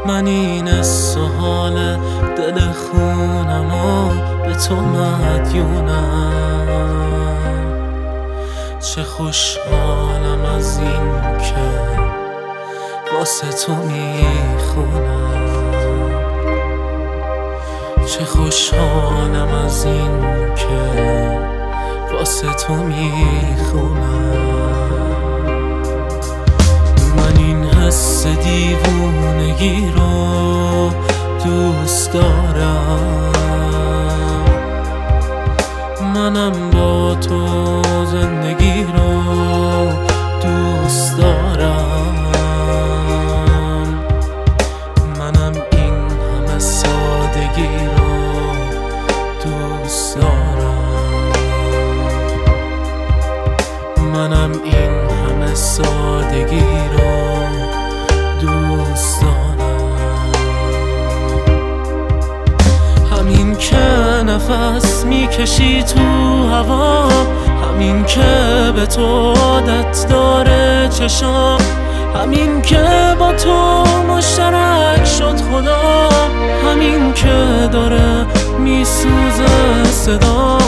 من این حال دل خونم و به تو مدیونم. چه خوشحالم از این که واسه تو میخونم. چه خوشحالم از این که واسه تو میخونم. من این حس دیوونگی رو دوست دارم. منم با تو زندگی رو دوست دارم. منم این همه سادگی رو دوست دارم. منم این همه سادگی رو دوست دارم. همین که نفس میکشی تو هوا، همین که به تو عادت داره چشام، همین که با تو مشترک شد خدا، همین که داره میسوزه صدا.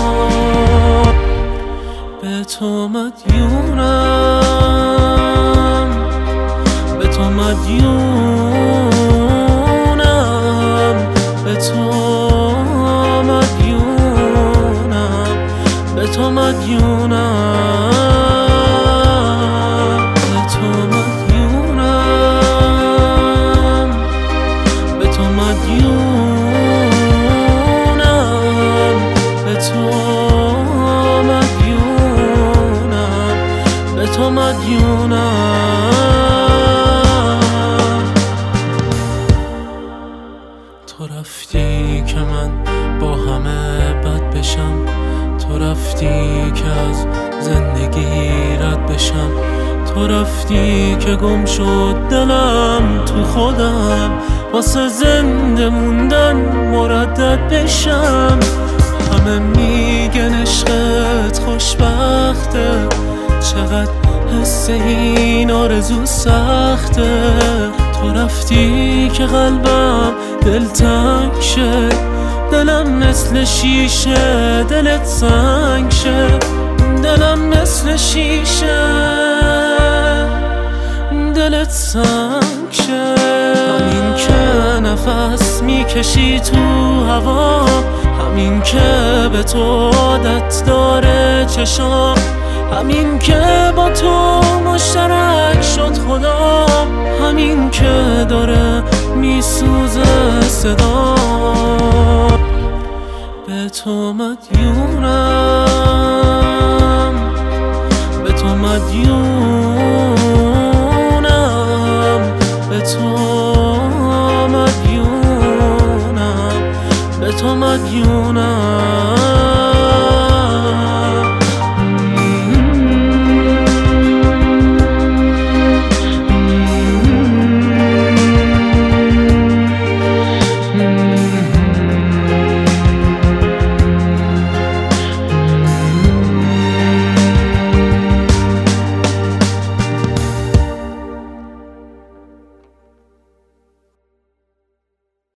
به تو مدیونم، به تو مدیونم، به تو مدیونم، به تو مدیونم، به تو مدیونم، به تو مدیونم، به تو مدیونم، به تو مدیونم. تو رفتی که من با همه بد بشم، تو رفتی که از زندگی رد بشم، تو رفتی که گم شد دلم تو خودم، واسه زنده موندن مردد بشم. همه میگن عشقت خوشبخته، چقدر حس این آرزو سخته. تو رفتی که قلبم دلتنگ شه، دلم مثل شیشه دلت سنگ شه، دلم مثل شیشه دلت سنگ شه. همین که نفس میکشی تو هوا، همین که به تو عادت داره چشام، همین که با تو مشترک شد خدا، همین که داره میسوزه صدا. به تو مدیونم، به تو مدیونم،